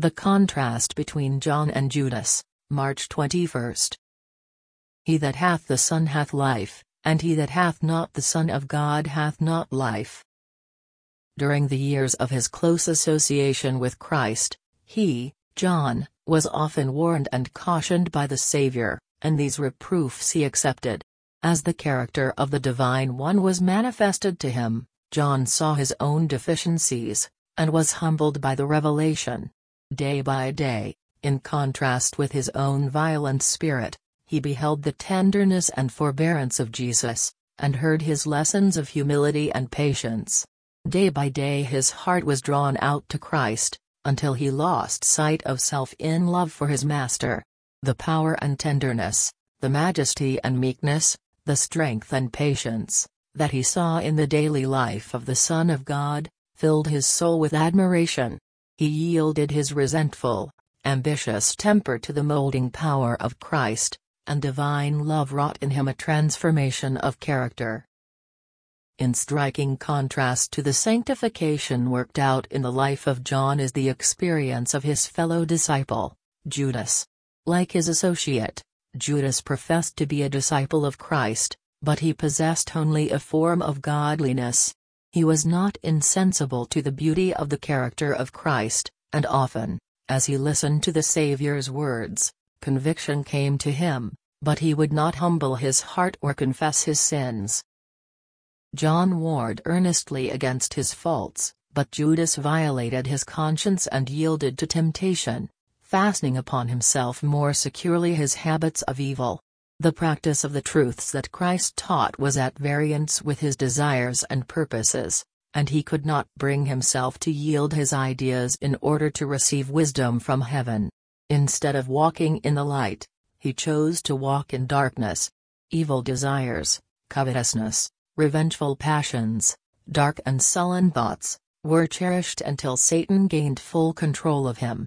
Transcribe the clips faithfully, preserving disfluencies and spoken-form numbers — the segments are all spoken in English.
The contrast between John and Judas, March twenty-first. He that hath the Son hath life, and he that hath not the Son of God hath not life. During the years of his close association with Christ, he, John, was often warned and cautioned by the Savior, and these reproofs he accepted. As the character of the Divine One was manifested to him, John saw his own deficiencies, and was humbled by the revelation. Day by day, in contrast with his own violent spirit, he beheld the tenderness and forbearance of Jesus, and heard his lessons of humility and patience. Day by day his heart was drawn out to Christ, until he lost sight of self in love for his Master. The power and tenderness, the majesty and meekness, the strength and patience, that he saw in the daily life of the Son of God, filled his soul with admiration. He yielded his resentful, ambitious temper to the molding power of Christ, and divine love wrought in him a transformation of character. In striking contrast to the sanctification worked out in the life of John is the experience of his fellow disciple, Judas. Like his associate, Judas professed to be a disciple of Christ, but he possessed only a form of godliness. He was not insensible to the beauty of the character of Christ, and often, as he listened to the Saviour's words, conviction came to him, but he would not humble his heart or confess his sins. John warred earnestly against his faults, but Judas violated his conscience and yielded to temptation, fastening upon himself more securely his habits of evil. The practice of the truths that Christ taught was at variance with his desires and purposes, and he could not bring himself to yield his ideas in order to receive wisdom from heaven. Instead of walking in the light, he chose to walk in darkness. Evil desires, covetousness, revengeful passions, dark and sullen thoughts, were cherished until Satan gained full control of him.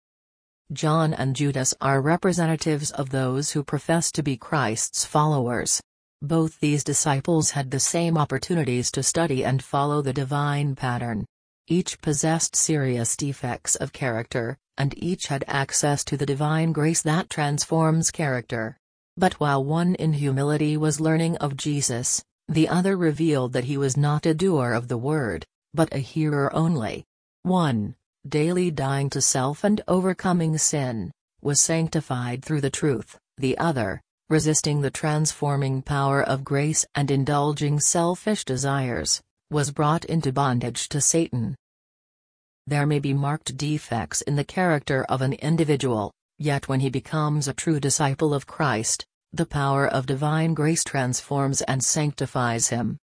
John and Judas are representatives of those who profess to be Christ's followers. Both these disciples had the same opportunities to study and follow the divine pattern. Each possessed serious defects of character, and each had access to the divine grace that transforms character. But while one in humility was learning of Jesus, the other revealed that he was not a doer of the word, but a hearer only. One, daily dying to self and overcoming sin, was sanctified through the truth; the other, resisting the transforming power of grace and indulging selfish desires, was brought into bondage to Satan. There may be marked defects in the character of an individual, yet when he becomes a true disciple of Christ, the power of divine grace transforms and sanctifies him.